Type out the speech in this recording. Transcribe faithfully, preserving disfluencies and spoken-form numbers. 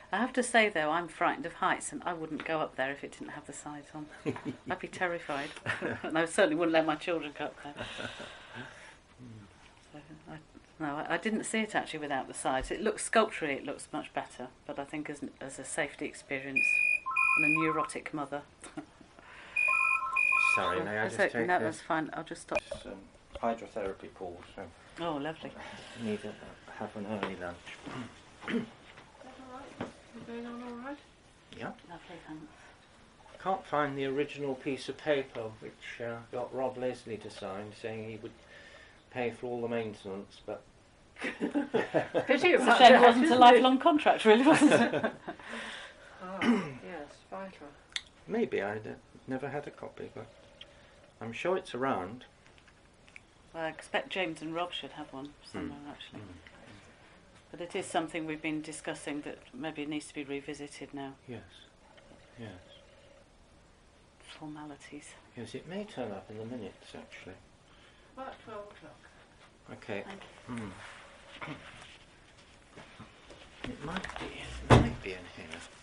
I have to say, though, I'm frightened of heights, and I wouldn't go up there if it didn't have the sides on. I'd be terrified. And I certainly wouldn't let my children go up there. So, I, no, I, I didn't see it actually without the sides. It looks sculpturally, it looks much better, but I think as, as a safety experience and a neurotic mother. Sorry, may I that's just it. take No, a- that's fine. I'll just stop. It's, um, hydrotherapy pool, so Oh, lovely. I need to have an early lunch. Is that all right? You going on all right? Yeah. Lovely, thanks. Can't find the original piece of paper which uh, got Rob Leslie to sign, saying he would pay for all the maintenance, but Pity It's a about shame it that, wasn't a isn't it? lifelong contract, really, wasn't it? Ah, yes, vital. maybe I'd uh, never had a copy, but I'm sure it's around. Well, I expect James and Rob should have one somewhere, actually. Mm. But it is something we've been discussing that maybe needs to be revisited now. Yes, yes, Formalities. yes. It may turn up in the minutes, actually. About twelve o'clock. Okay. Thank Mm. It might be. It might be in here.